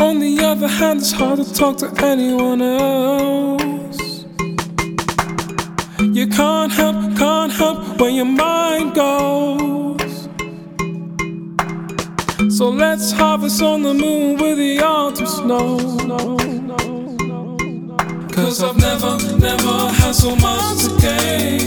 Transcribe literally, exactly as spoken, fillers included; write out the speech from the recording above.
On the other hand, it's hard to talk to anyone else. You can't help, can't help where your mind goes. So let's harvest on the moon with the autumn snow. Cause I've never, never had so much to gain.